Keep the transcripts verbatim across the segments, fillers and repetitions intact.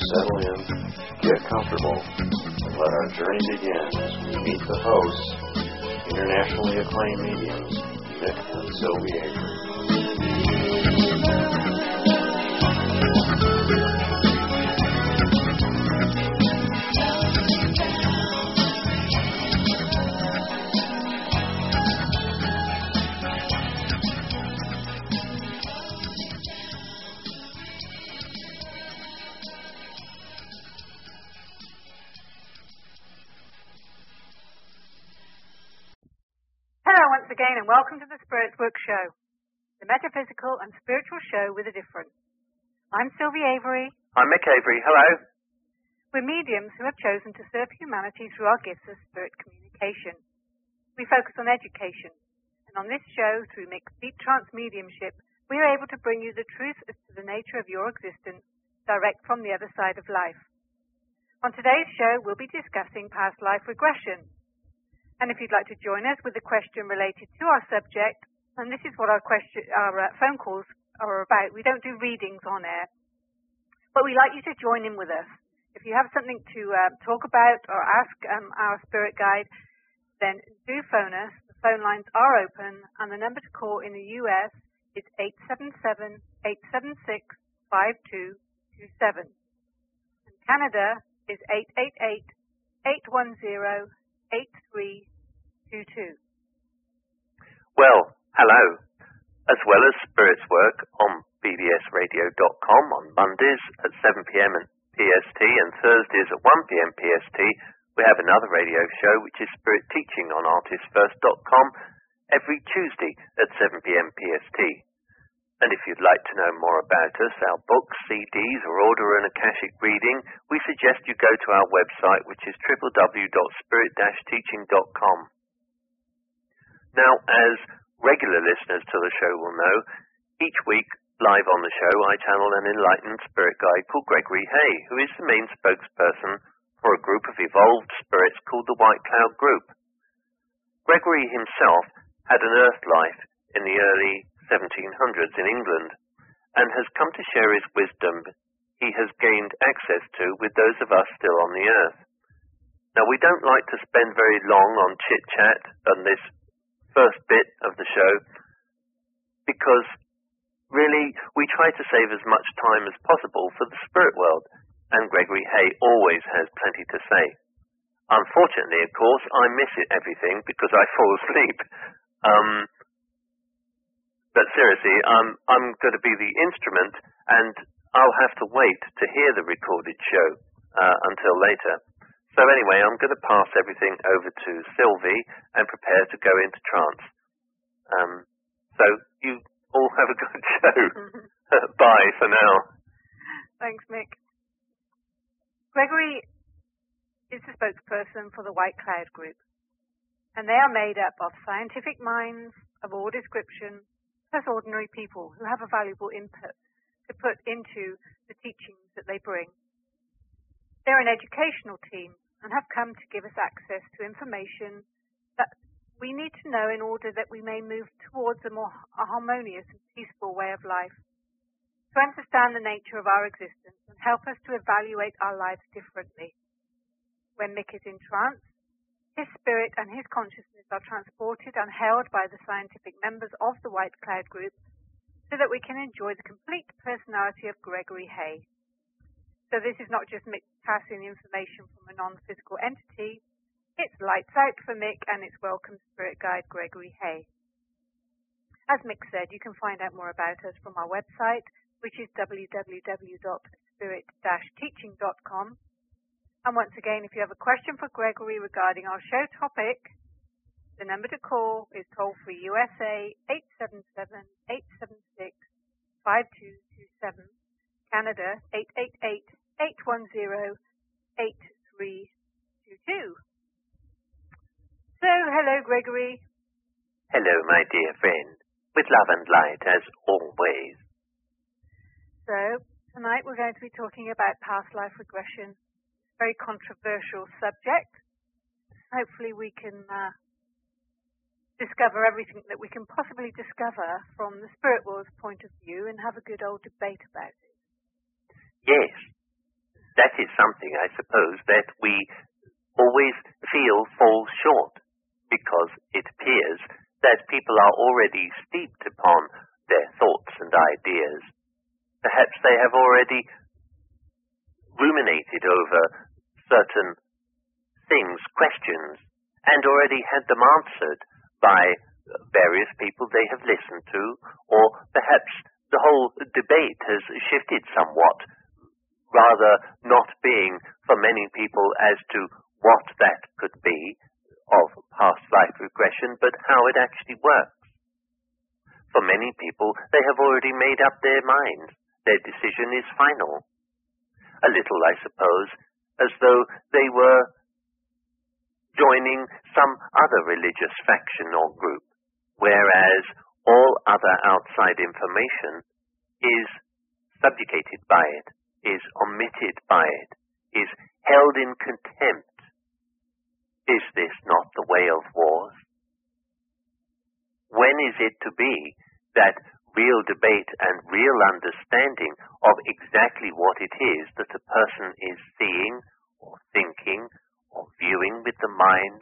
settle in, get comfortable, and let our journey begin as we meet the hosts, internationally acclaimed mediums, Mick and Sylvie Avery. Again, and welcome to the Spirits Work Show, the metaphysical and spiritual show with a difference. I'm Sylvie Avery. I'm Mick Avery. Hello. We're mediums who have chosen to serve humanity through our gifts of spirit communication. We focus on education, and on this show, through Mick's deep trance mediumship, we are able to bring you the truth as to the nature of your existence, direct from the other side of life. On today's show, we'll be discussing past life regression. And if you'd like to join us with a question related to our subject, and this is what our question, our uh, phone calls are about. We don't do readings on air, but we'd like you to join in with us. If you have something to uh, talk about or ask um, our spirit guide, then do phone us. The phone lines are open, and the number to call in the U S is eight seven seven, eight seven six, five two two seven. And Canada is eight eight eight, eight one zero, eight three two two. Well, hello. As well as Spirits Work on b b s radio dot com on Mondays at seven p.m. P S T and Thursdays at one p.m. P S T, we have another radio show which is Spirit Teaching on artist first dot com every Tuesday at seven p.m. P S T. And if you'd like to know more about us, our books, C Ds, or order an Akashic reading, we suggest you go to our website, which is w w w dot spirit dash teaching dot com. Now, as regular listeners to the show will know, each week, live on the show, I channel an enlightened spirit guide called Gregory Hay, who is the main spokesperson for a group of evolved spirits called the White Cloud Group. Gregory himself had an earth life in the early seventeen hundreds in England, and has come to share his wisdom he has gained access to with those of us still on the earth. Now, we don't like to spend very long on chit-chat on this first bit of the show, because really we try to save as much time as possible for the spirit world, and Gregory Hay always has plenty to say. Unfortunately, of course, I miss it everything because I fall asleep. Um... But seriously, um, I'm going to be the instrument, and I'll have to wait to hear the recorded show uh, until later. So anyway, I'm going to pass everything over to Sylvie and prepare to go into trance. Um, so you all have a good show. Bye for now. Thanks, Mick. Gregory is the spokesperson for the White Cloud Group, and they are made up of scientific minds of all description, plus ordinary people who have a valuable input to put into the teachings that they bring. They're an educational team and have come to give us access to information that we need to know in order that we may move towards a more harmonious and peaceful way of life, to understand the nature of our existence and help us to evaluate our lives differently. When Mick is in trance, his spirit and his consciousness are transported and held by the scientific members of the White Cloud Group so that we can enjoy the complete personality of Gregory Hay. So this is not just Mick passing information from a non-physical entity, it's lights out for Mick and its welcome spirit guide Gregory Hay. As Mick said, you can find out more about us from our website, which is w w w dot spirit dash teaching dot com. And once again, if you have a question for Gregory regarding our show topic, the number to call is toll-free U S A eight seven seven, eight seven six, five two two seven, Canada eight eight eight, eight one zero, eight three two two. So, hello, Gregory. Hello, my dear friend. With love and light, as always. So, tonight we're going to be talking about past life regression. Very controversial subject. Hopefully we can uh, discover everything that we can possibly discover from the spirit world's point of view and have a good old debate about it. Yes, that is something, I suppose, that we always feel falls short, because it appears that people are already steeped upon their thoughts and ideas. Perhaps they have already ruminated over certain things, questions, and already had them answered by various people they have listened to, or perhaps the whole debate has shifted somewhat, rather not being for many people as to what that could be of past life regression, but how it actually works. For many people, they have already made up their minds. Their decision is final. A little, I suppose, as though they were joining some other religious faction or group, whereas all other outside information is subjugated by it, is omitted by it, is held in contempt. Is this not the way of wars? When is it to be that real debate and real understanding of exactly what it is that a person is seeing or thinking or viewing with the mind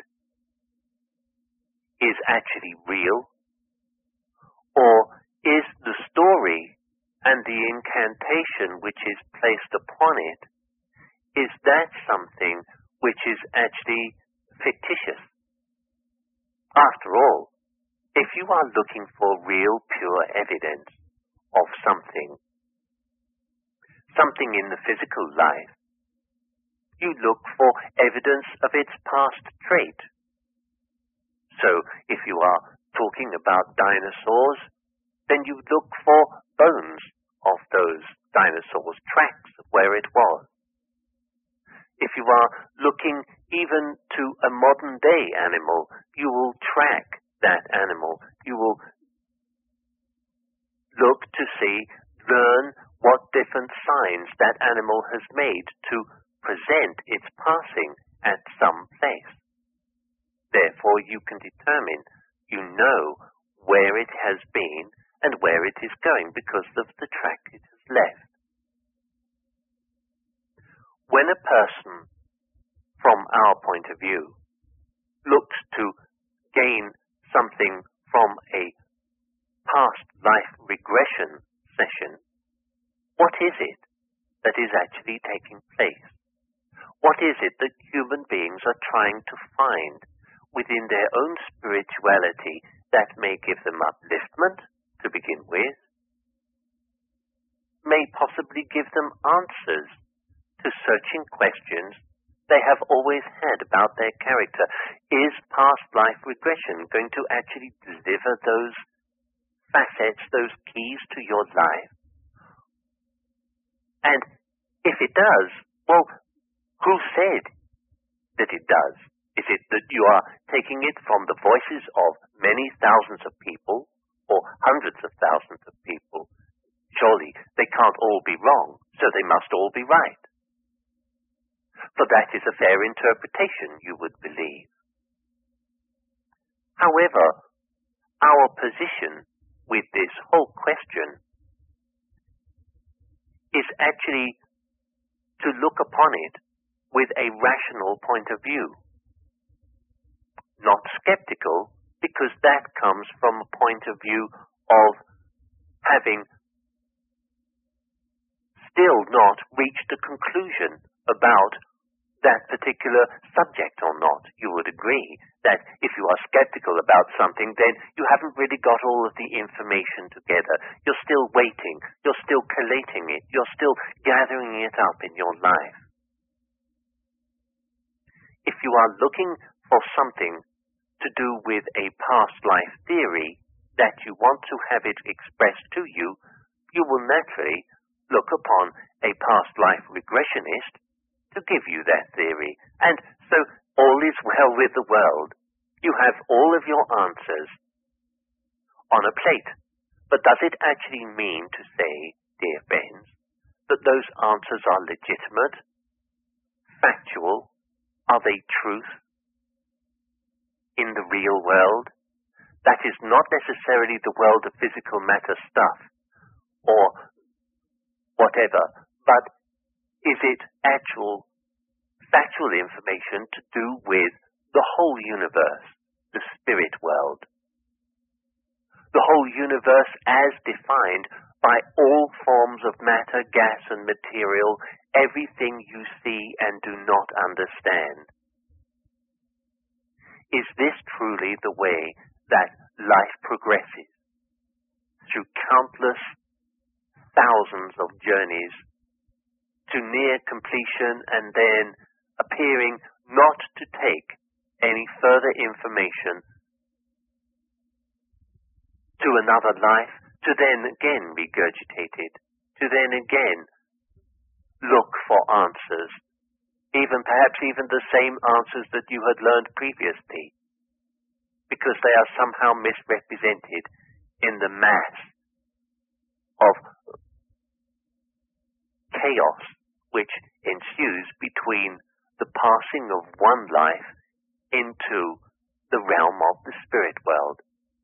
is actually real? Or is the story and the incantation which is placed upon it, is that something which is actually fictitious? After all, if you are looking for real, pure evidence of something, something in the physical life, you look for evidence of its past trait. So, if you are talking about dinosaurs, then you look for bones of those dinosaurs, tracks of where it was. If you are looking even to a modern day animal, you will track that animal. You will look to see, learn what different signs that animal has made to present its passing at some place. Therefore, you can determine, you know where it has been and where it is going because of the track it has left. When a person, from our point of view, looks to gain something from a past life regression session, what is it that is actually taking place? What is it that human beings are trying to find within their own spirituality that may give them upliftment, to begin with, may possibly give them answers to searching questions they have always had about their character? Is past life regression going to actually deliver those facets, those keys to your life? And if it does, well, who said that it does? Is it that you are taking it from the voices of many thousands of people or hundreds of thousands of people? Surely they can't all be wrong, so they must all be right. For that is a fair interpretation, you would believe. However, our position with this whole question is actually to look upon it with a rational point of view. Not skeptical, because that comes from a point of view of having still not reached a conclusion about that particular subject or not. You would agree that if you are skeptical about something, then you haven't really got all of the information together. You're still waiting. You're still collating it. You're still gathering it up in your life. If you are looking for something to do with a past life theory that you want to have it expressed to you, you will naturally look upon a past life regressionist to give you that theory. And so all is well with the world. You have all of your answers on a plate. But does it actually mean to say, dear friends, that those answers are legitimate, factual? Are they truth in the real world? That is not necessarily the world of physical matter stuff or whatever, but is it actual, factual information to do with the whole universe, the spirit world? The whole universe as defined by all forms of matter, gas and material, everything you see and do not understand. Is this truly the way that life progresses? Through countless thousands of journeys to near completion and then appearing not to take any further information to another life, to then again regurgitate it, to then again look for answers, even perhaps even the same answers that you had learned previously, because they are somehow misrepresented in the mass of chaos which ensues between the passing of one life into the realm of the spirit world.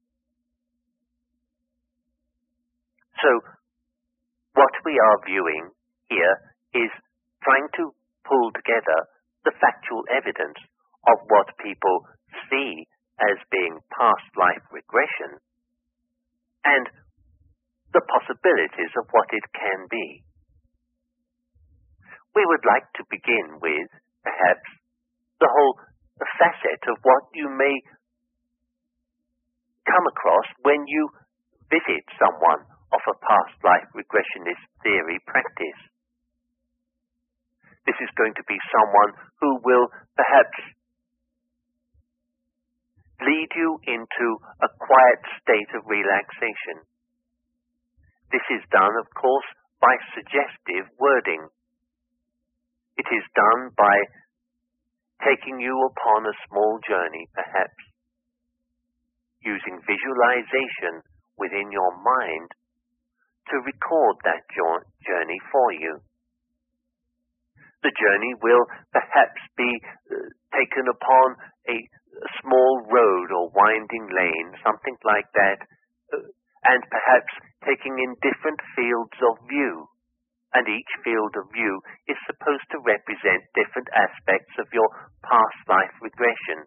So, what we are viewing here is trying to pull together the factual evidence of what people see as being past life regression and the possibilities of what it can be. We would like to begin with, perhaps, the whole facet of what you may come across when you visit someone of a past life regressionist theory practice. This is going to be someone who will perhaps lead you into a quiet state of relaxation. This is done, of course, by suggestive wording. It is done by taking you upon a small journey, perhaps, using visualization within your mind to record that journey for you. The journey will perhaps be uh, taken upon a, a small road or winding lane, something like that, uh, and perhaps taking in different fields of view. And each field of view is supposed to represent different aspects of your past life regression.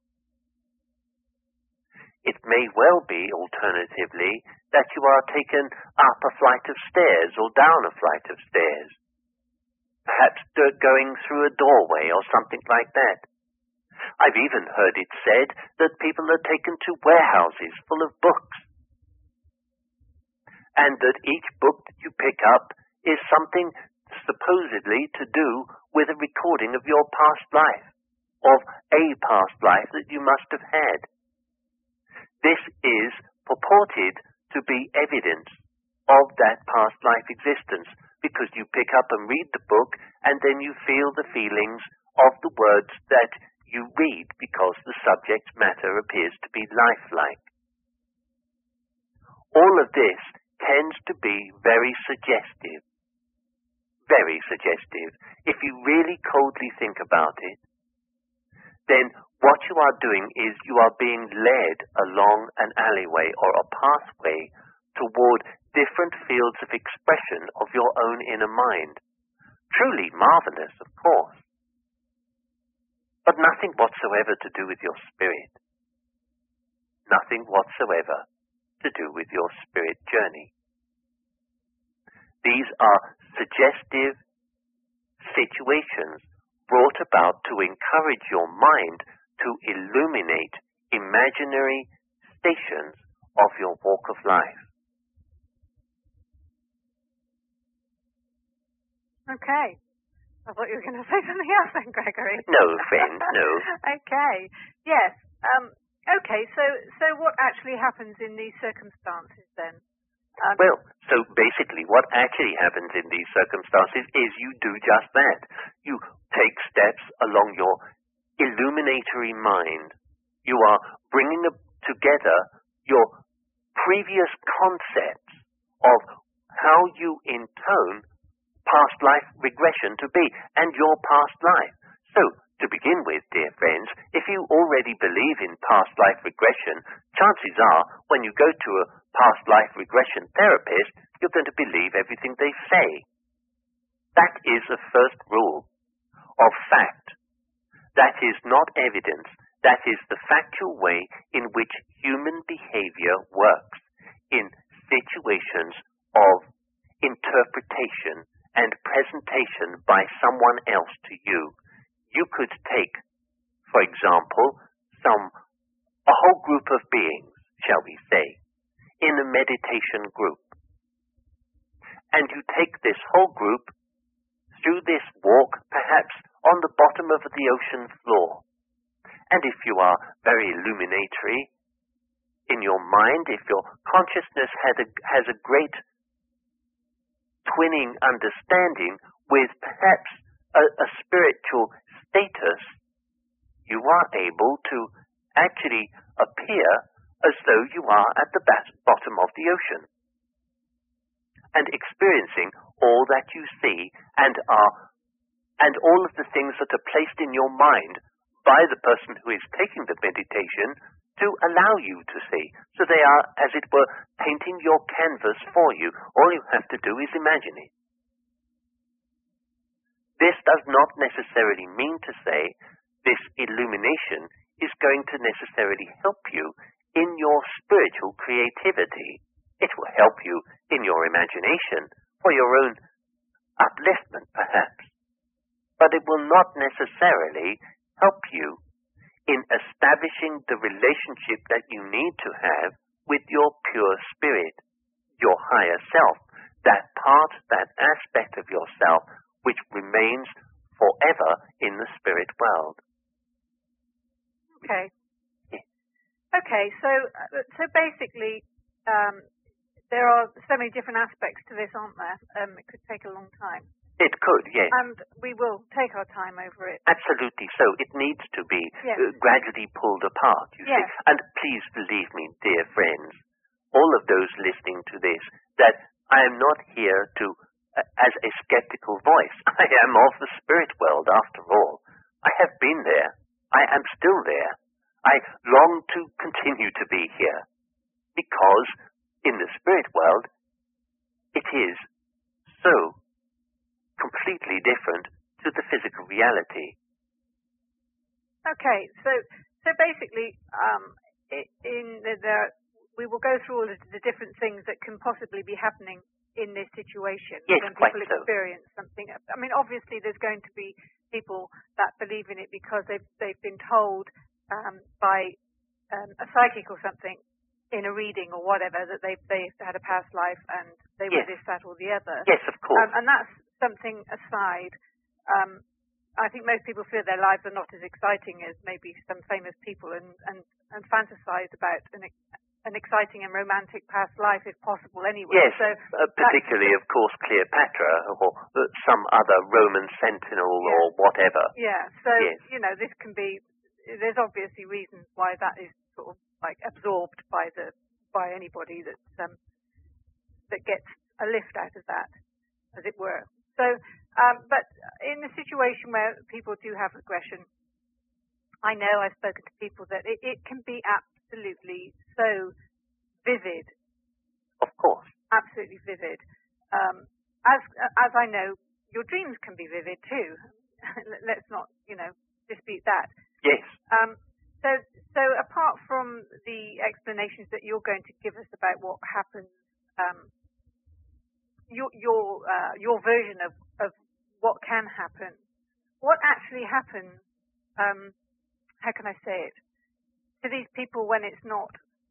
It may well be, alternatively, that you are taken up a flight of stairs or down a flight of stairs, perhaps going through a doorway or something like that. I've even heard it said that people are taken to warehouses full of books, and that each book that you pick up is something supposedly to do with a recording of your past life, of a past life that you must have had. This is purported to be evidence of that past life existence, because you pick up and read the book and then you feel the feelings of the words that you read, because the subject matter appears to be lifelike. All of this tends to be very suggestive. Very suggestive. If you really coldly think about it, then what you are doing is you are being led along an alleyway or a pathway toward different fields of expression of your own inner mind. Truly marvelous, of course, but nothing whatsoever to do with your spirit. Nothing whatsoever to do with your spirit journey. These are suggestive situations brought about to encourage your mind to illuminate imaginary stations of your walk of life. Okay. I thought you were going to say something else then, Gregory. No, friend, no. Okay. Yes. Um, okay, so, so what actually happens in these circumstances then? Um, well, so basically what actually happens in these circumstances is you do just that. You take steps along your illuminatory mind. You are bringing together your previous concepts of how you intone past life regression to be and your past life. So, to begin with, dear friends, if you already believe in past life regression, chances are when you go to a past life regression therapist, you're going to believe everything they say. That is the first rule of fact. That is not evidence. That is the factual way in which human behavior works in situations of interpretation and presentation by someone else to you. You could take, for example, some a whole group of beings, shall we say, in a meditation group. And you take this whole group through this walk, perhaps on the bottom of the ocean floor. And if you are very illuminatory in your mind, if your consciousness has a, has a great twinning understanding with perhaps a, a spiritual status, you are able to actually appear as though you are at the bottom of the ocean and experiencing all that you see and are and all of the things that are placed in your mind by the person who is taking the meditation to allow you to see. So they are, as it were, painting your canvas for you. All you have to do is imagine it. This does not necessarily mean to say this illumination is going to necessarily help you in your spiritual creativity. It will help you in your imagination for your own upliftment, perhaps. But it will not necessarily help you in establishing the relationship that you need to have with your pure spirit, your higher self, that part, that aspect of yourself which remains forever in the spirit world. Okay. Yeah. Okay, so so basically, um, there are so many different aspects to this, aren't there? Um, it could take a long time. It could, yes. And we will take our time over it. Absolutely so. It needs to be yes. uh, gradually pulled apart, you yes. see. And please believe me, dear friends, all of those listening to this, that I am not here to, uh, as a skeptical voice. I am of the spirit world, after all. I have been there. I am still there. I long to continue to be here. Because in the spirit world, it is so completely different to the physical reality. Okay, so so basically, um, in the, the, we will go through all of the different things that can possibly be happening in this situation yes, when quite people so. experience something. I mean, obviously, there's going to be people that believe in it because they've they've been told um, by um, a psychic or something in a reading or whatever that they they had a past life and they yes. were this, that, or the other. Yes, of course. Um, and that's something aside. Um, I think most people feel their lives are not as exciting as maybe some famous people and, and, and fantasize about an, an exciting and romantic past life if possible anyway. Yes, so uh, particularly, of course, Cleopatra or uh, some other Roman sentinel yeah. or whatever. Yeah, so, yes. you know, this can be, there's obviously reasons why that is sort of like absorbed by the by anybody that um, that gets a lift out of that, as it were. So, um, but in a situation where people do have aggression, I know I've spoken to people that it, it can be absolutely so vivid. Of course. Absolutely vivid. Um, as as I know, your dreams can be vivid too. Let's not, you know, dispute that. Yes. Um, so, so apart from the explanations that you're going to give us about what happens, um, your your uh, your version of, of what can happen, what actually happens? Um, how can I say it to these people when it's not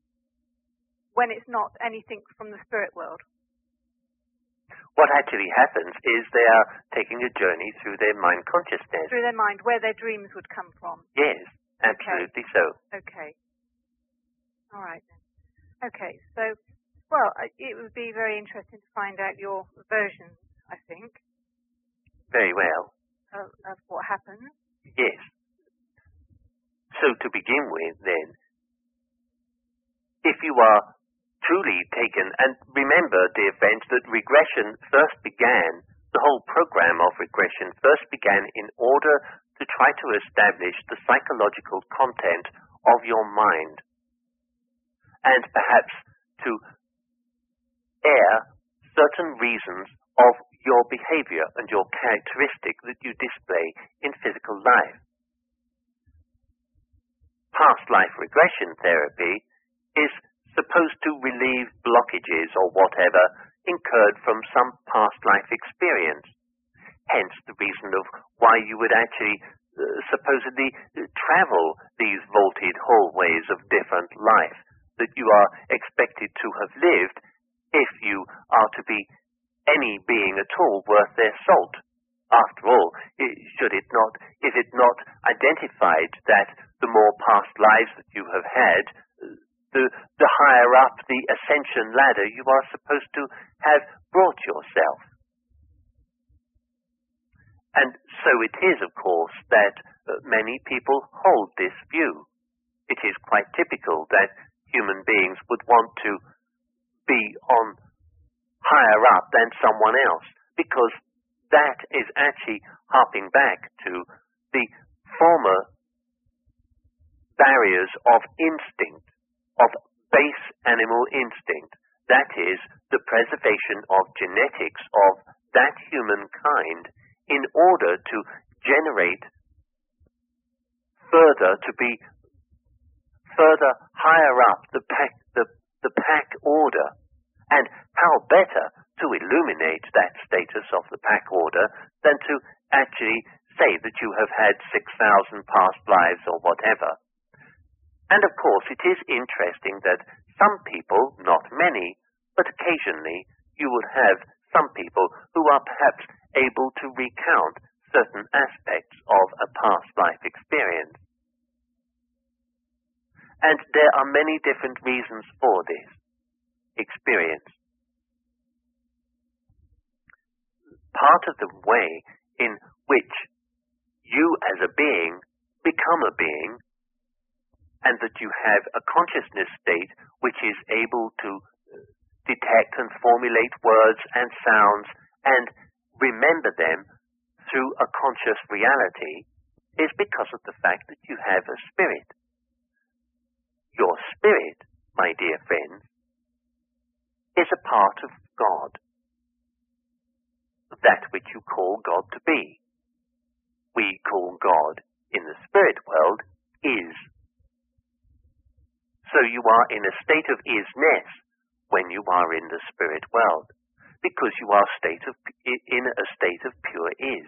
when it's not anything from the spirit world? What actually happens is they are taking a journey through their mind consciousness. Through their mind, where their dreams would come from. Yes, absolutely okay. so. Okay. All right then. Okay, so, well, it would be very interesting to find out your version, I think. Very well. Of, of what happens. Yes. So to begin with, then, if you are truly taken, and remember, dear friends, that regression first began, the whole program of regression first began in order to try to establish the psychological content of your mind, and perhaps to air certain reasons of your behavior and your characteristic that you display in physical life. Past life regression therapy is supposed to relieve blockages or whatever incurred from some past life experience. Hence the reason of why you would actually uh, supposedly uh, travel these vaulted hallways of different life that you are expected to have lived if you are to be any being at all worth their salt. After all, should it not, is it not identified that the more past lives that you have had, the, the higher up the ascension ladder you are supposed to have brought yourself? And so it is, of course, that many people hold this view. It is quite typical that human beings would want to be on higher up than someone else, because that is actually harping back to the former barriers of instinct, of base animal instinct. That is the preservation of genetics of that humankind in order to generate further, to be further higher up the pack, the, the pack order. And how better to illuminate that status of the pack order than to actually say that you have had six thousand past lives or whatever. And of course it is interesting that some people, not many, but occasionally you will have some people who are perhaps able to recount certain aspects of a past life experience. And there are many different reasons for this experience. Part of the way in which you as a being become a being, and that you have a consciousness state which is able to detect and formulate words and sounds and remember them through a conscious reality, is because of the fact that you have a spirit. Your spirit, my dear friends, is a part of God, that which you call God to be. We call God in the spirit world is. So you are in a state of isness when you are in the spirit world, because you are state of, in a state of pure is.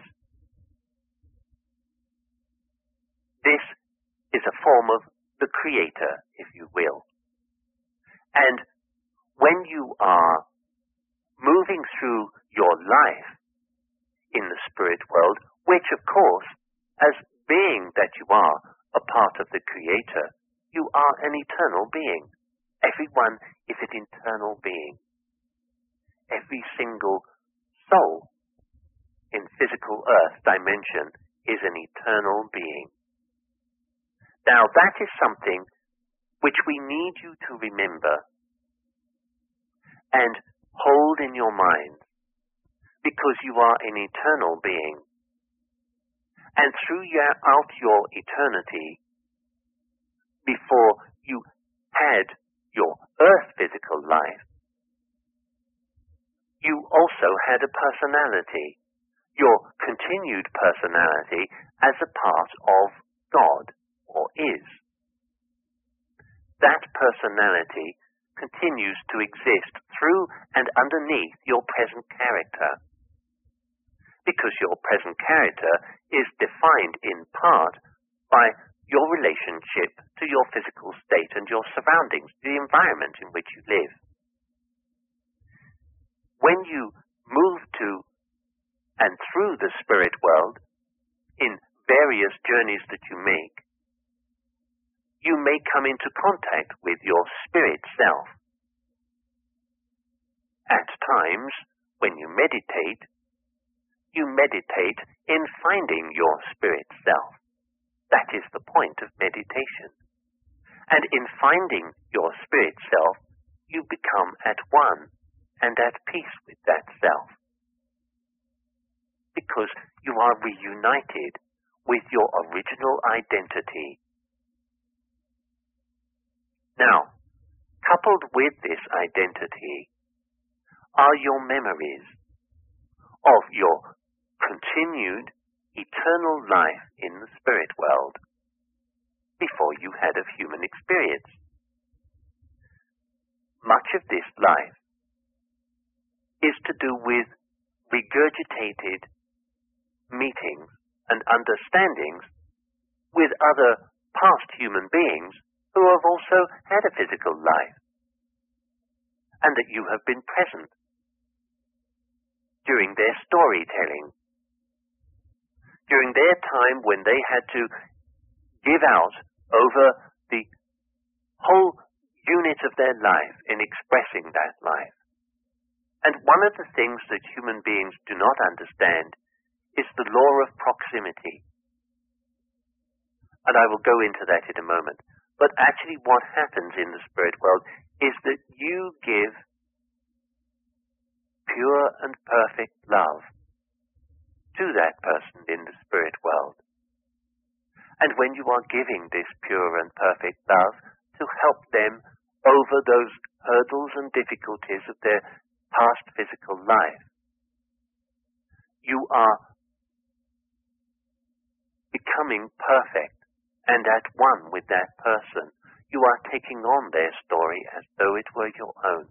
This is a form of the Creator, if you will. And when you are moving through your life in the spirit world, which of course, as being that you are a part of the Creator, you are an eternal being. Everyone is an eternal being. Every single soul in physical earth dimension is an eternal being. Now that is something which we need you to remember and hold in your mind, because you are an eternal being. And throughout your eternity, before you had your earth physical life, you also had a personality, your continued personality as a part of God, or is. That personality continues to exist through and underneath your present character, because your present character is defined in part by your relationship to your physical state and your surroundings, the environment in which you live. When you move to and through the spirit world in various journeys that you make, you may come into contact with your spirit self. At times, when you meditate, you meditate in finding your spirit self. That is the point of meditation. And in finding your spirit self, you become at one and at peace with that self, because you are reunited with your original identity. Now, coupled with this identity are your memories of your continued eternal life in the spirit world before you had a human experience. Much of this life is to do with regurgitated meetings and understandings with other past human beings who have also had a physical life, and that you have been present during their storytelling, during their time when they had to give out over the whole unit of their life in expressing that life. And one of the things that human beings do not understand is the law of proximity. And I will go into that in a moment. But actually what happens in the spirit world is that you give pure and perfect love to that person in the spirit world. And when you are giving this pure and perfect love to help them over those hurdles and difficulties of their past physical life, you are becoming perfect and at one with that person. You are taking on their story as though it were your own.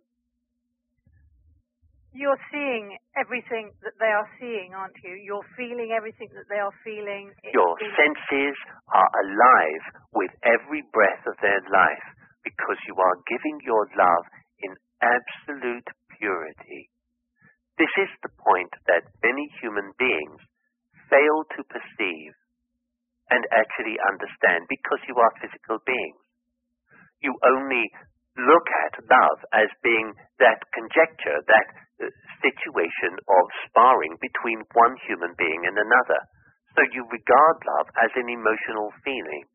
You're seeing everything that they are seeing, aren't you? You're feeling everything that they are feeling. It's your feeling... senses are alive with every breath of their life because you are giving your love in absolute purity. This is the point that many human beings fail to perceive and actually understand because you are physical beings. You only look at love as being that conjecture, that uh, situation of sparring between one human being and another. So you regard love as an emotional feeling.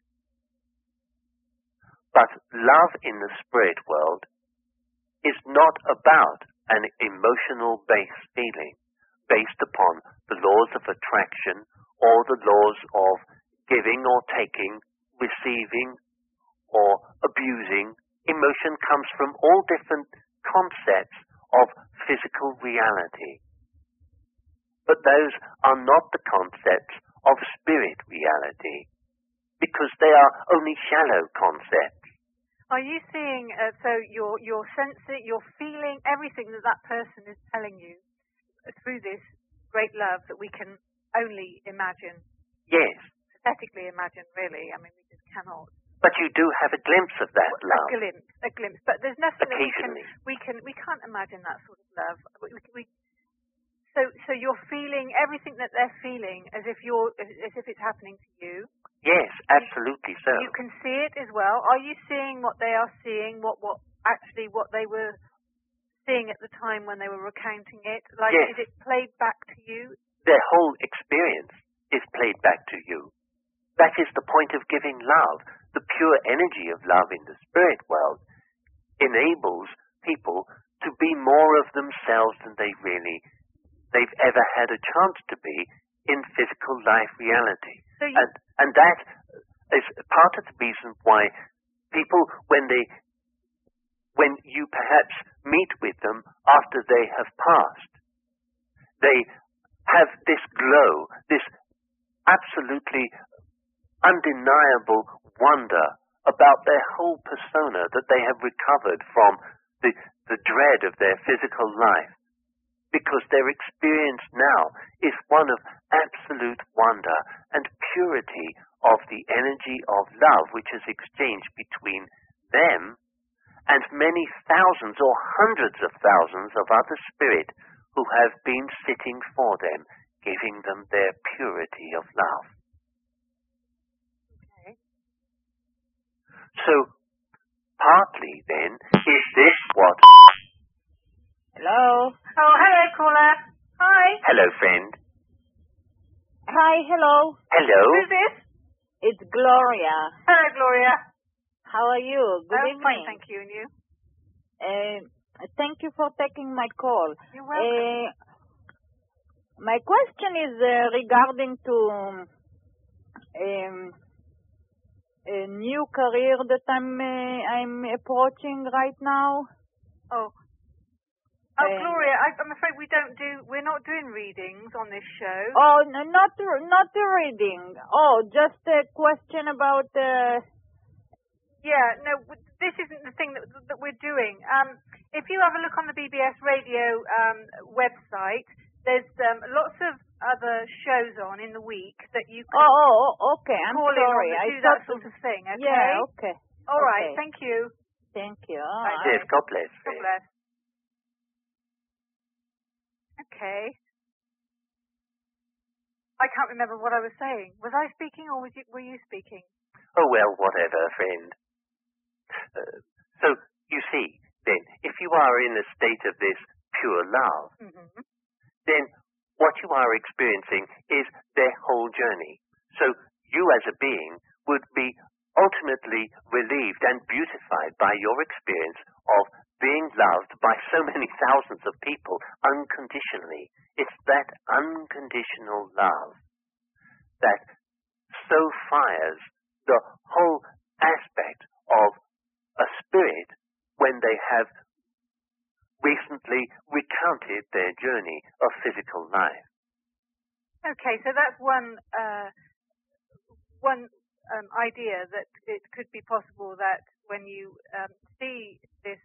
But love in the spirit world is not about an emotional-based feeling based upon the laws of attraction or the laws of giving or taking, receiving or abusing. Emotion comes from all different concepts of physical reality. But those are not the concepts of spirit reality, because they are only shallow concepts. Are you seeing, uh, so you're, you're sensing, you're feeling everything that that person is telling you through this great love that we can only imagine? Yes. Pathetically imagine, really. I mean, we just cannot. But you do have a glimpse of that a love. A glimpse, a glimpse. But there's nothing that we can, Occasionally. we can, we can't imagine that sort of love. We, we, we, so, so you're feeling everything that they're feeling as if you're, as if it's happening to you. Yes, absolutely so. You can see it as well. Are you seeing what they are seeing? What, what actually, what they were seeing at the time when they were recounting it? Like, yes. Is it played back to you? Their whole experience is played back to you. That is the point of giving love. The pure energy of love in the spirit world enables people to be more of themselves than they really, they've ever had a chance to be in physical life reality. So you, and, and that is part of the reason why people, when they, when you perhaps meet with them after they have passed, they have this glow, this absolutely undeniable wonder about their whole persona, that they have recovered from the, the dread of their physical life, because their experience now is one of absolute wonder and purity of the energy of love which is exchanged between them and many thousands or hundreds of thousands of other spirits who have been sitting for them, giving them their purity of love. Okay. So, partly then, is this what... Hello? Oh, hello, caller. Hi. Hello, friend. Hi, hello. Hello. Who's this? It's Gloria. Hello, Gloria. How are you? Good I'm evening. fine, thank you. And you? Uh, thank you for taking my call. You're welcome. Uh, my question is uh, regarding to um, a new career that I'm uh, I'm approaching right now. Oh. Oh, Uh, Gloria, I, I'm afraid we don't do, we're not doing readings on this show. Oh, no, not not the reading. Oh, just a question about uh Yeah, no, w- this isn't the thing that, that we're doing. Um, if you have a look on the B B S Radio um, website, there's um, lots of other shows on in the week that you can Oh, oh, oh, okay. I'm call in on sorry. to I do thought that sort of thing, okay? Yeah, okay. All right, Okay. thank you. Thank you. Bye. Yes, God bless. God friend. bless. Okay. I can't remember what I was saying. Was I speaking or was you, were you speaking? Oh, well, whatever, friend. Uh, so, you see, then, if you are in a state of this pure love, Mm-hmm. then what you are experiencing is their whole journey. So, you as a being would be ultimately relieved and beautified by your experience of being loved by so many thousands of people unconditionally. It's that unconditional love that so fires the whole aspect of a spirit when they have recently recounted their journey of physical life. Okay, so that's one uh, one um, idea that it could be possible that when you um, see this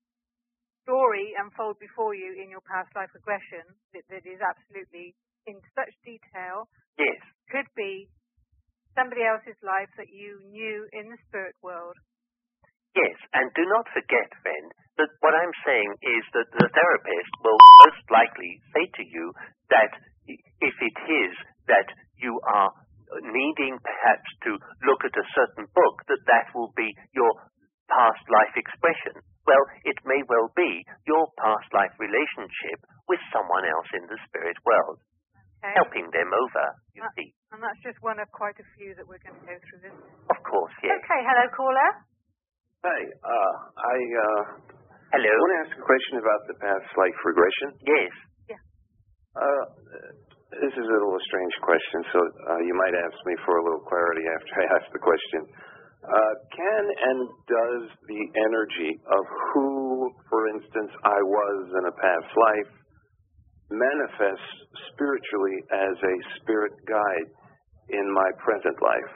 story unfold before you in your past life regression, that, that is absolutely in such detail, Yes. could be somebody else's life that you knew in the spirit world. Yes, and do not forget, friend, that what I'm saying is that the therapist will most likely say to you that if it is that you are needing perhaps to look at a certain book, that that will be your past life expression. Well, it may well be your past life relationship with someone else in the spirit world, Okay? helping them over, you Uh, see. And that's just one of quite a few that we're going to go through this. Of course, yes. Okay, hello caller. Hi, uh, I uh, Hello? want to ask a question about the past life regression. Yes. Uh, this is a little strange question, so uh, you might ask me for a little clarity after I ask the question. Uh, can and does the energy of who, for instance, I was in a past life manifest spiritually as a spirit guide in my present life?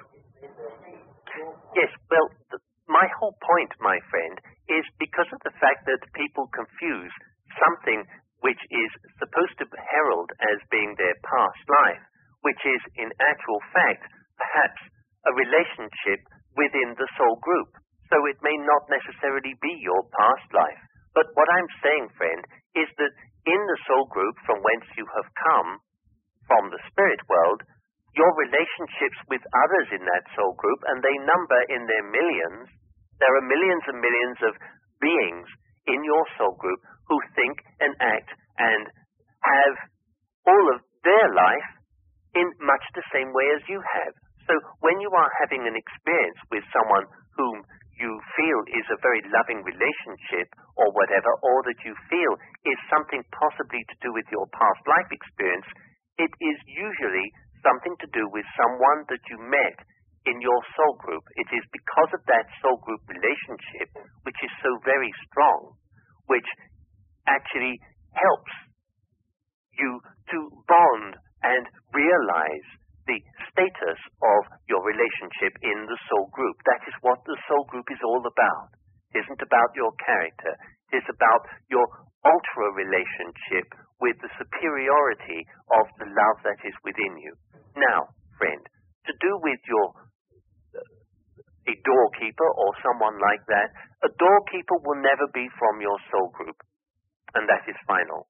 Yes, well, th- my whole point, my friend, is because of the fact that people confuse something which is supposed to herald as being their past life, which is in actual fact perhaps a relationship within the soul group. So it may not necessarily be your past life. But what I'm saying, friend, is that in the soul group from whence you have come, from the spirit world, your relationships with others in that soul group, and they number in their millions, there are millions and millions of beings in your soul group who think and act and have all of their life in much the same way as you have. So when you are having an experience with someone whom you feel is a very loving relationship or whatever, or that you feel is something possibly to do with your past life experience, it is usually something to do with someone that you met in your soul group. It is because of that soul group relationship, which is so very strong, which actually helps you to bond and realize the status of your relationship in the soul group. That is what the soul group is all about. It isn't about your character. It is about your ultra relationship with the superiority of the love that is within you. Now, friend, to do with your uh, a doorkeeper or someone like that, a doorkeeper will never be from your soul group, and that is final.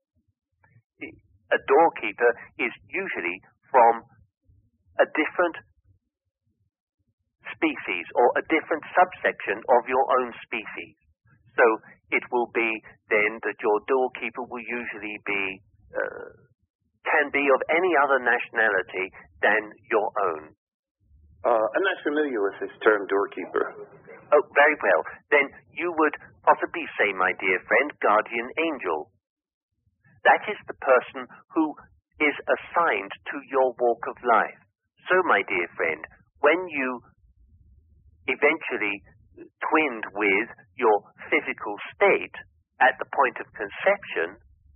A doorkeeper is usually from a different species or a different subsection of your own species. So it will be then that your doorkeeper will usually be, uh, can be of any other nationality than your own. Uh, I'm not familiar with this term doorkeeper. Oh, very well. Then you would possibly say, my dear friend, guardian angel. That is the person who is assigned to your walk of life. So, my dear friend, when you eventually twinned with your physical state at the point of conception,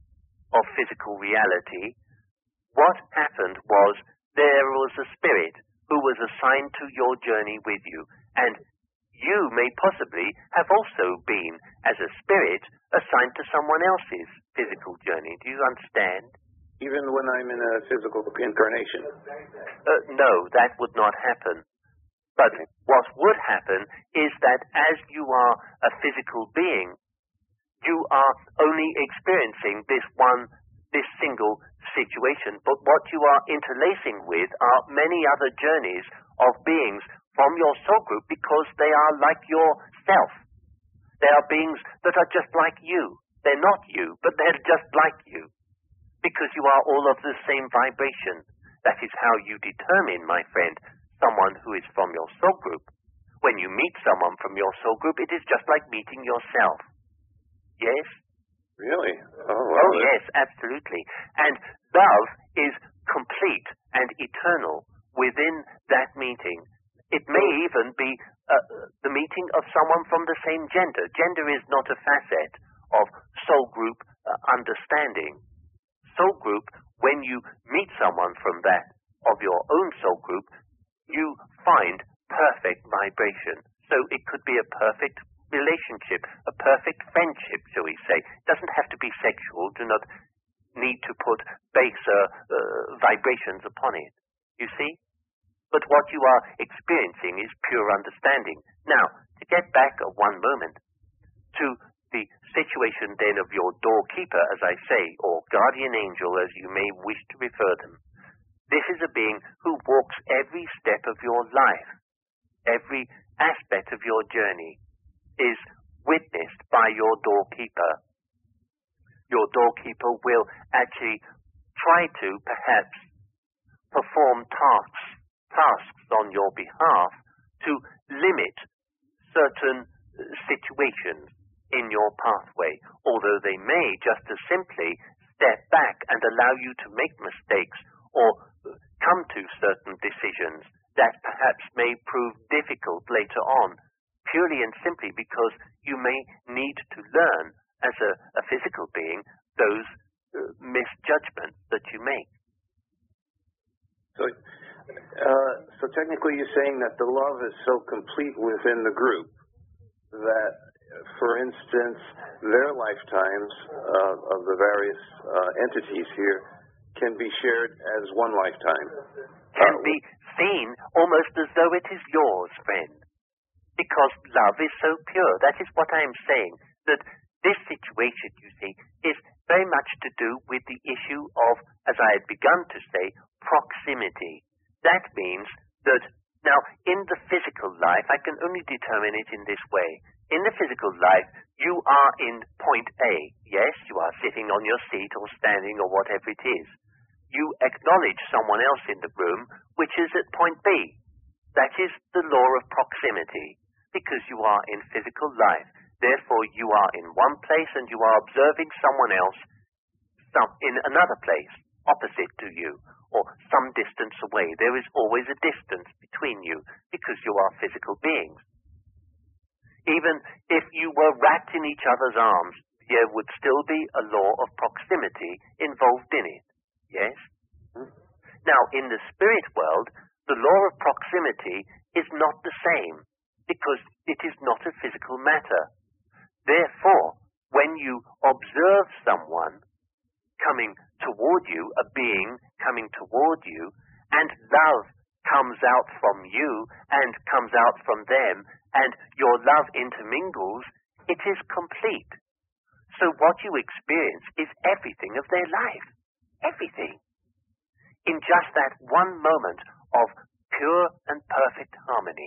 of physical reality. What happened was there was a spirit who was assigned to your journey with you, and you may possibly have also been, as a spirit, assigned to someone else's physical journey. Do you understand? Even when I'm in a physical incarnation? Uh, no, that would not happen. But what would happen is that as you are a physical being, you are only experiencing this one, this single situation. But what you are interlacing with are many other journeys of beings from your soul group, because they are like yourself. They are beings that are just like you. They're not you, but they're just like you, because you are all of the same vibration. That is how you determine, my friend, someone who is from your soul group. When you meet someone from your soul group, it is just like meeting yourself. Yes? Really? Oh, wow. Oh, yes, absolutely. And love is complete and eternal within that meeting. It may even be uh, the meeting of someone from the same gender. Gender is not a facet of soul group uh, understanding. Soul group, when you meet someone from that, of your own soul group, you find perfect vibration. So it could be a perfect relationship, a perfect friendship, shall we say. It doesn't have to be sexual. Do not need to put baser uh, vibrations upon it. You see? But what you are experiencing is pure understanding. Now, to get back a one moment to the situation then of your doorkeeper, as I say, or guardian angel, as you may wish to refer them. This is a being who walks every step of your life. Every aspect of your journey is witnessed by your doorkeeper. Your doorkeeper will actually try to, perhaps, perform tasks tasks on your behalf to limit certain situations in your pathway, although they may just as simply step back and allow you to make mistakes or come to certain decisions that perhaps may prove difficult later on, purely and simply because you may need to learn as a, a physical being those uh, misjudgments that you make. So Uh, so technically you're saying that the love is so complete within the group that, for instance, their lifetimes uh, of the various uh, entities here can be shared as one lifetime. Can uh, be seen almost as though it is yours, friend. Because love is so pure. That is what I am saying. That this situation, you see, is very much to do with the issue of, as I had begun to say, proximity. That means that, now, in the physical life, I can only determine it in this way. In the physical life, you are in point A. Yes, you are sitting on your seat or standing or whatever it is. You acknowledge someone else in the room, which is at point B. That is the law of proximity, because you are in physical life. Therefore, you are in one place and you are observing someone else some, in another place, opposite to you, or some distance away. There is always a distance between you because you are physical beings. Even if you were wrapped in each other's arms, there would still be a law of proximity involved in it. Yes? Now, in the spirit world, the law of proximity is not the same because it is not a physical matter. Therefore, when you observe someone coming toward you, a being coming toward you, and love comes out from you and comes out from them, and your love intermingles, it is complete. So what you experience is everything of their life. Everything. In just that one moment of pure and perfect harmony.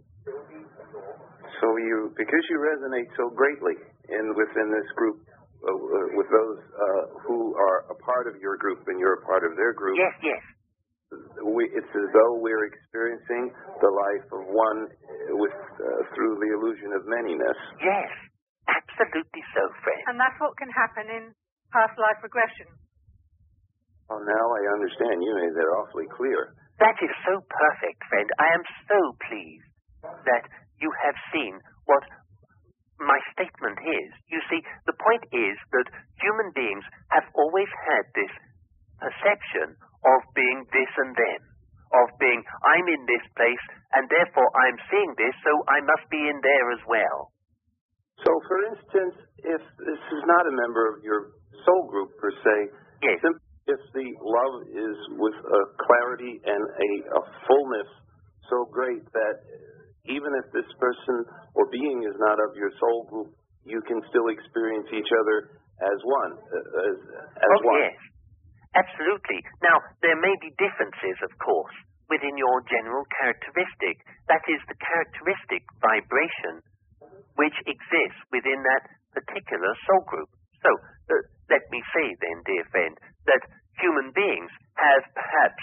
So you, because you resonate so greatly in within this group, uh, with those uh, who are a part of your group and you're a part of their group. Yes, yes. We, it's as though we're experiencing the life of one with uh, through the illusion of manyness. Yes, absolutely so, friend. And that's what can happen in past life regression. Oh, now I understand. You made that awfully clear. That is so perfect, friend. I am so pleased that you have seen what my statement is, you see, the point is that human beings have always had this perception of being this and them, of being, I'm in this place, and therefore I'm seeing this, so I must be in there as well. So, for instance, if this is not a member of your soul group, per se, yes. if the love is with a clarity and a, a fullness so great that even if this person or being is not of your soul group, you can still experience each other as one. As, as oh, one. yes. Absolutely. Now, there may be differences, of course, within your general characteristic. That is the characteristic vibration which exists within that particular soul group. So, uh, let me say then, dear friend, that human beings have perhaps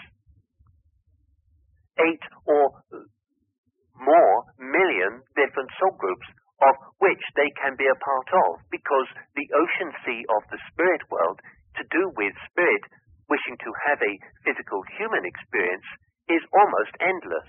eight or more million different soul groups of which they can be a part of, because the ocean sea of the spirit world, to do with spirit wishing to have a physical human experience, is almost endless.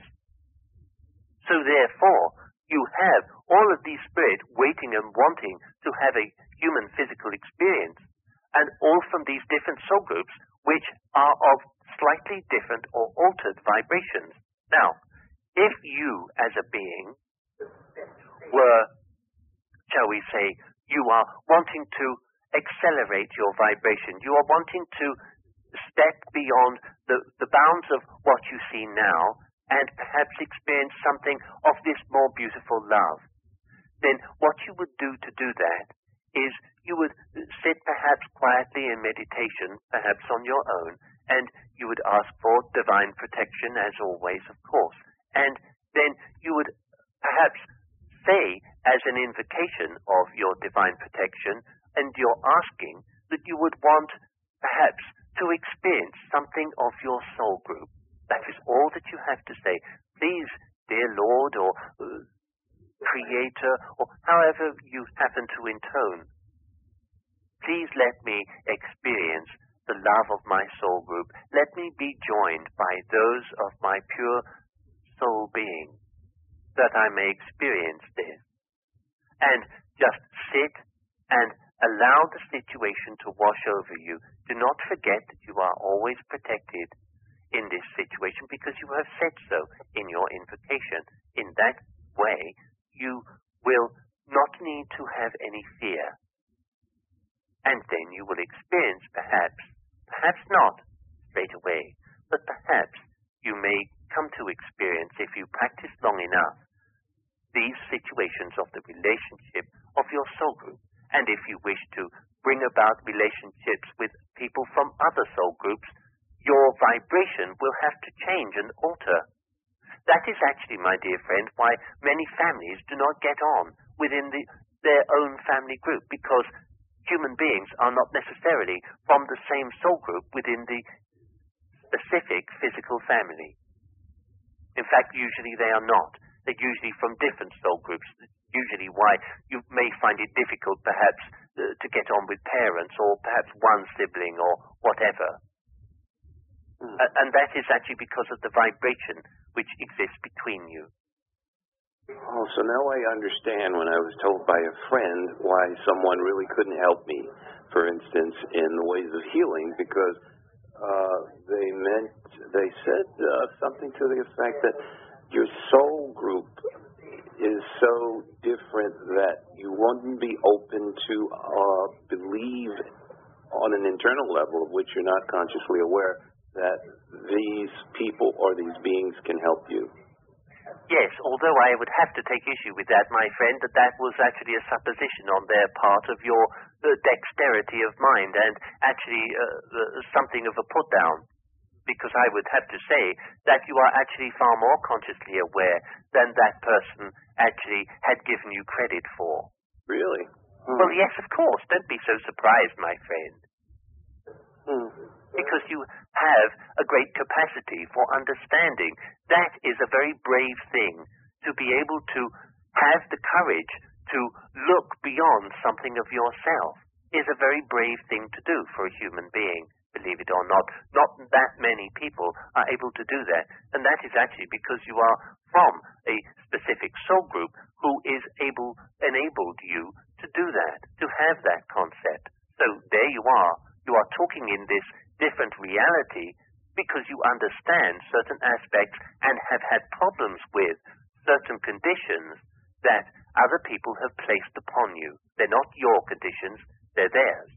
So therefore, you have all of these spirit waiting and wanting to have a human physical experience, and all from these different soul groups which are of slightly different or altered vibrations. Now, if you as a being were, shall we say, you are wanting to accelerate your vibration, you are wanting to step beyond the, the bounds of what you see now and perhaps experience something of this more beautiful love, then what you would do to do that is you would sit perhaps quietly in meditation, perhaps on your own, and you would ask for divine protection, as always, of course. And then you would perhaps say, as an invocation of your divine protection, and you're asking that you would want perhaps to experience something of your soul group. That is all that you have to say. Please, dear Lord, or uh, Creator, or however you happen to intone, please let me experience the love of my soul group. Let me be joined by those of my pure soul being, that I may experience this. And just sit and allow the situation to wash over you. Do not forget that you are always protected in this situation, because you have said so in your invocation. In that way, you will not need to have any fear. And then you will experience perhaps, perhaps not straight away, but perhaps you may come to experience, if you practice long enough, these situations of the relationship of your soul group. And if you wish to bring about relationships with people from other soul groups, your vibration will have to change and alter. That is actually, my dear friend, why many families do not get on within the, their own family group, because human beings are not necessarily from the same soul group within the specific physical family. In fact, usually they are not. They're usually from different soul groups. Usually why you may find it difficult, perhaps, uh, to get on with parents, or perhaps one sibling, or whatever. Mm. Uh, and that is actually because of the vibration which exists between you. Oh, so now I understand when I was told by a friend why someone really couldn't help me, for instance, in the ways of healing, because uh, they meant, they said uh, something to the effect that your soul group is so different that you wouldn't be open to uh, believe on an internal level, of which you're not consciously aware, that these people or these beings can help you. Yes, although I would have to take issue with that, my friend, that that was actually a supposition on their part of your uh, dexterity of mind, and actually uh, uh, something of a put-down. Because I would have to say that you are actually far more consciously aware than that person actually had given you credit for. Really? Hmm. Well, yes, of course. Don't be so surprised, my friend. Hmm. Because you have a great capacity for understanding. That is a very brave thing, to be able to have the courage to look beyond something of yourself is a very brave thing to do for a human being. Believe it or not, not that many people are able to do that. And that is actually because you are from a specific soul group who is able, enabled you to do that, to have that concept. So there you are. You are talking in this different reality because you understand certain aspects and have had problems with certain conditions that other people have placed upon you. They're not your conditions, they're theirs.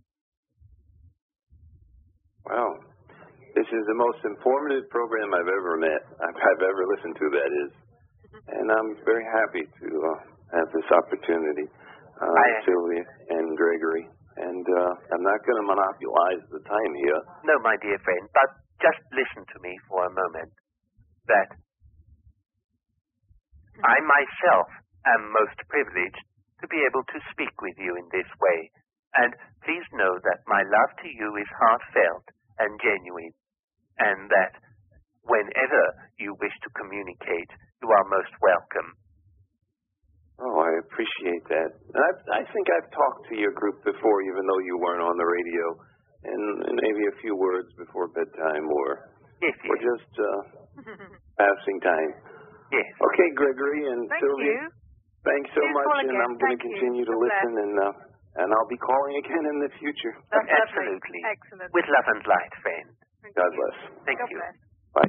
Wow. This is the most informative program I've ever met, I've, I've ever listened to, that is. And I'm very happy to uh, have this opportunity, uh, I, Sylvia and Gregory. And uh, I'm not going to monopolize the time here. No, my dear friend, but just listen to me for a moment. That I myself am most privileged to be able to speak with you in this way. And please know that my love to you is heartfelt and genuine, and that whenever you wish to communicate, you are most welcome. Oh, I appreciate that. I, I think I've talked to your group before, even though you weren't on the radio, and, and maybe a few words before bedtime, or, yes, or yes. just uh, passing time. Yes. Okay, Gregory and Thank Sylvia, you. thanks so Please much, call and again. I'm going to Thank continue you. to God listen, and uh, and I'll be calling again in the future. That's Absolutely. lovely. Excellent. With love and light, friend. Thank God you. bless. Thank God you. bless. Bye.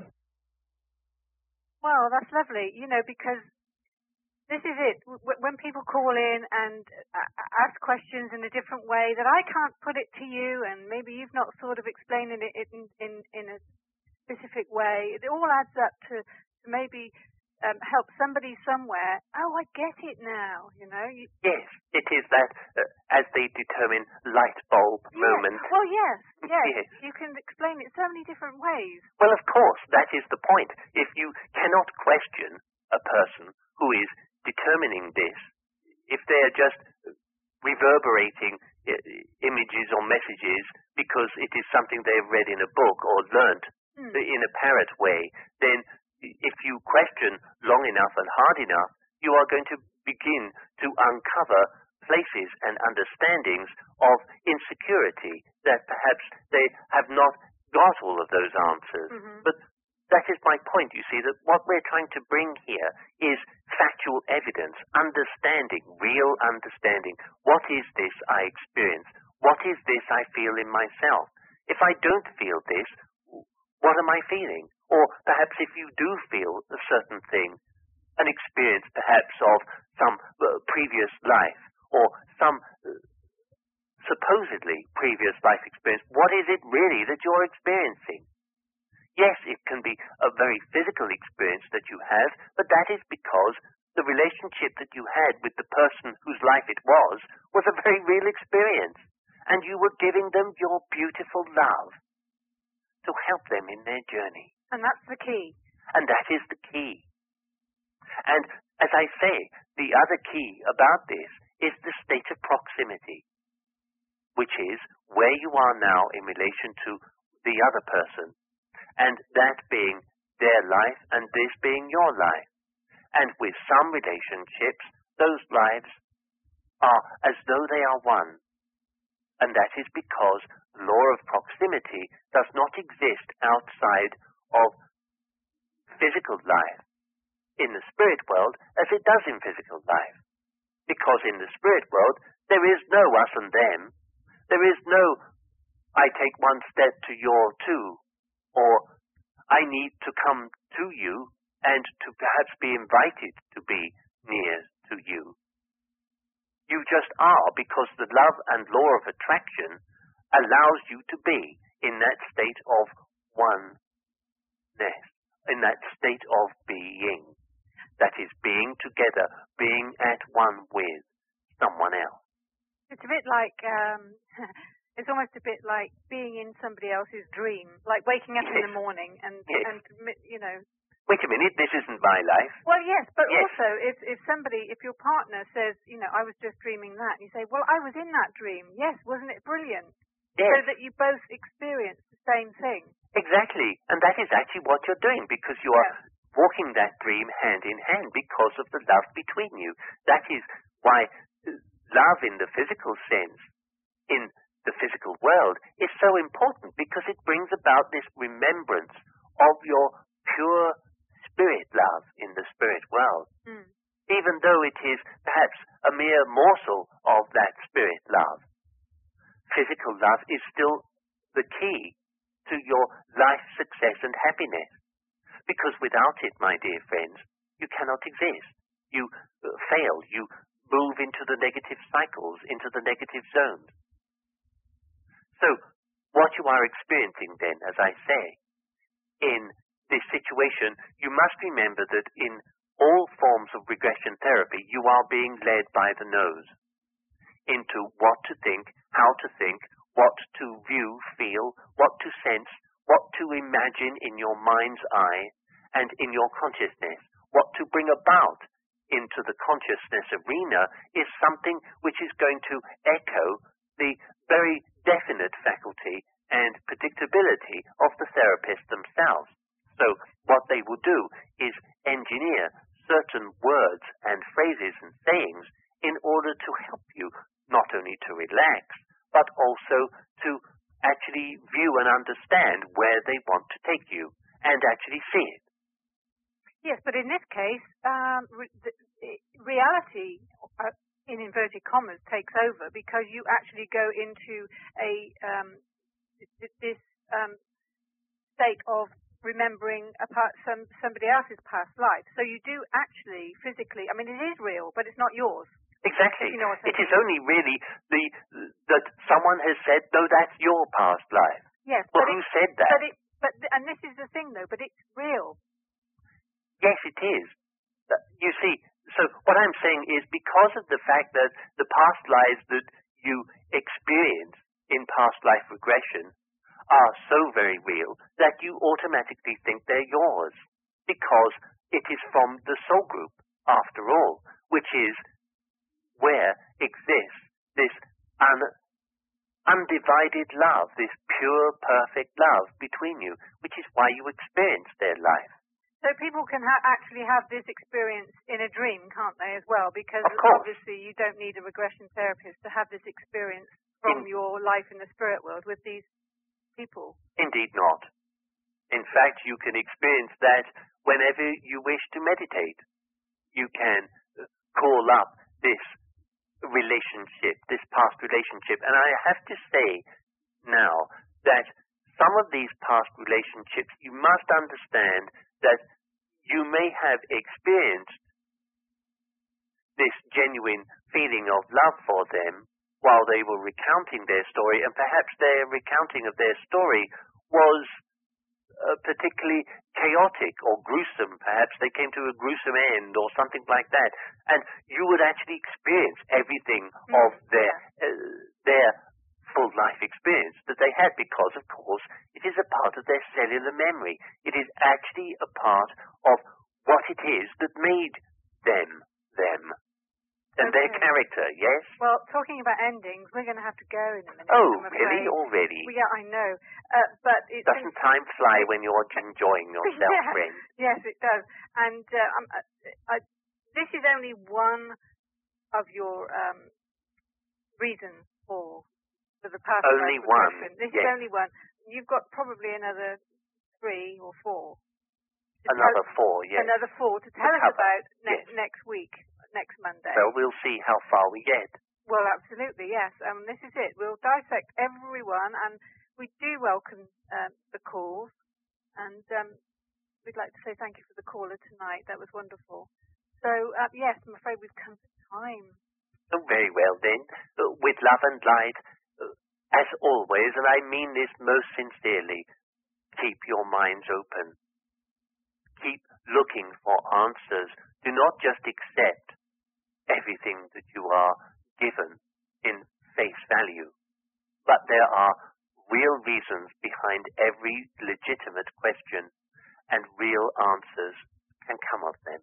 Well, that's lovely, you know, because this is it. W- when people call in and uh, ask questions in a different way that I can't put it to you, and maybe you've not sort of explained it in, in, in a specific way, it all adds up to, to maybe um, help somebody somewhere. Oh, I get it now, you know. You, Yes, it is that, uh, as they determine, light bulb yes. moment. Well, yes, yes, Yes. You can explain it so many different ways. Well, of course, that is the point. If you cannot question a person who is determining this, if they are just reverberating uh, images or messages because it is something they've read in a book or learnt Hmm. in a parrot way, then if you question long enough and hard enough, you are going to begin to uncover places and understandings of insecurity that perhaps they have not got all of those answers. Mm-hmm. But that is my point, you see, that what we're trying to bring here is factual evidence, understanding, real understanding. What is this I experience? What is this I feel in myself? If I don't feel this, what am I feeling? Or perhaps if you do feel a certain thing, an experience perhaps of some uh, previous life or some uh, supposedly previous life experience, what is it really that you're experiencing? Yes, it can be a very physical experience that you have, but that is because the relationship that you had with the person whose life it was was a very real experience, and you were giving them your beautiful love to help them in their journey. And that's the key. And that is the key. And as I say, the other key about this is the state of proximity, which is where you are now in relation to the other person, and that being their life and this being your life. And with some relationships, those lives are as though they are one. And that is because the law of proximity does not exist outside of physical life in the spirit world as it does in physical life. Because in the spirit world, there is no us and them. There is no, I take one step to your two, or I need to come to you and to perhaps be invited to be near to you. You just are, because the love and law of attraction allows you to be in that state of oneness, in that state of being. That is, being together, being at one with someone else. It's a bit like, um, it's almost a bit like being in somebody else's dream, like waking up Yes. in the morning and, Yes. and, you know. Wait a minute, this isn't my life. Well, yes, but Yes. also if, if somebody, if your partner says, you know, I was just dreaming that, and you say, well, I was in that dream. Yes, wasn't it brilliant? Yes. So that you both experience the same thing. Exactly. And that is actually what you're doing, because you are Yeah. walking that dream hand in hand because of the love between you. That is why love in the physical sense, in the physical world, is so important, because it brings about this remembrance of your pure spirit love in the spirit world. Mm. even though it is perhaps a mere morsel of that spirit love. Physical love is still the key to your life success and happiness, because without it, my dear friends, you cannot exist. You uh, fail. You move into the negative cycles, into the negative zones. So, what you are experiencing then, as I say, in this situation, you must remember that in all forms of regression therapy, you are being led by the nose into what to think, how to think, what to view, feel, what to sense, what to imagine in your mind's eye and in your consciousness. What to bring about into the consciousness arena is something which is going to echo the very definite faculty and predictability of the therapist themselves. So what they will do is engineer certain words and phrases and sayings in order to help you not only to relax, but also to actually view and understand where they want to take you and actually see it. Yes, but in this case, um, re- the, reality, uh, in inverted commas, takes over because you actually go into a um, this um, state of remembering a part, some somebody else's past life. So you do actually physically. I mean, it is real, but it's not yours. Exactly. You know what I it mean? is only really the that someone has said, "No, that's your past life." Yes. Well, but who it, said that? But it, but and this is the thing, though. But it's real. Yes, it is. You see, so what I'm saying is because of the fact that the past lives that you experience in past life regression are so very real that you automatically think they're yours because it is from the soul group, after all, which is where exists this un- undivided love, this pure, perfect love between you, which is why you experience their life. So people can ha- actually have this experience in a dream, can't they, as well? Because of course. Obviously you don't need a regression therapist to have this experience from in, your life in the spirit world with these people. Indeed not. In fact, you can experience that whenever you wish to meditate. You can call up this relationship, this past relationship. And I have to say now that some of these past relationships, you must understand that you may have experienced this genuine feeling of love for them while they were recounting their story, and perhaps their recounting of their story was uh, particularly chaotic or gruesome. Perhaps they came to a gruesome end or something like that, and you would actually experience everything mm, of their uh, their full life experience that they had, because of course it is a part of their cellular memory. It is actually a part of what it is that made them them and okay. their character. Yes. Well, talking about endings, we're going to have to go in a minute. Oh, really? Already? Well, yeah, I know. Uh, but it doesn't time fly when you're enjoying yourself, yeah. friend? Yes, it does. And uh, um, I, I, this is only one of your um, reasons for. For the past only one. This yes. is only one. You've got probably another three or four. Another tell, four, yes. Another four to tell us about ne- yes. next week, next Monday. Well, we'll see how far we get. Well, absolutely, yes. Um, this is it. We'll dissect everyone, and we do welcome um, the calls. And um, we'd like to say thank you for the caller tonight. That was wonderful. So, uh, yes, I'm afraid we've come to time. Oh, very well then. Uh, with love and light. As always, and I mean this most sincerely, keep your minds open. Keep looking for answers. Do not just accept everything that you are given in face value. But there are real reasons behind every legitimate question, and real answers can come of them.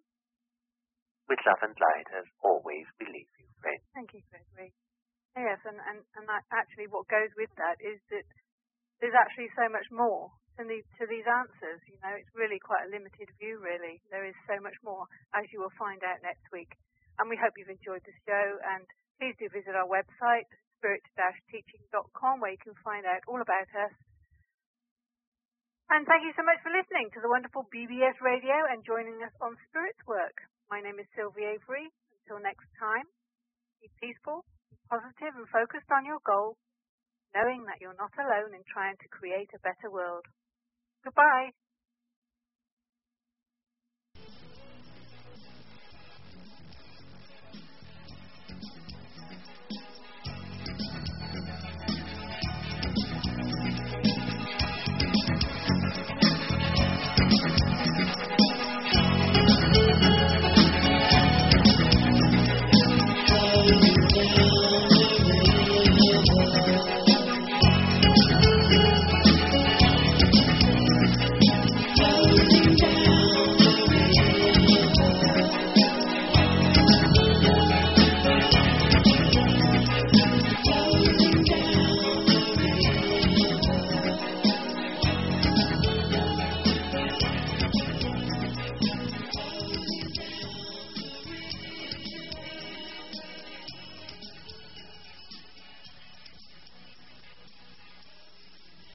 With love and light, as always, we leave you, friend. Thank you, Gregory. Yes, and, and, and actually what goes with that is that there's actually so much more to, the, to these answers. You know, it's really quite a limited view, really. There is so much more, as you will find out next week. And we hope you've enjoyed the show, and please do visit our website, spirit dash teaching dot com, where you can find out all about us. And thank you so much for listening to the wonderful B B S Radio and joining us on Spirits Work. My name is Sylvie Avery. Until next time, be peaceful, be positive and focused on your goal, knowing that you're not alone in trying to create a better world. Goodbye.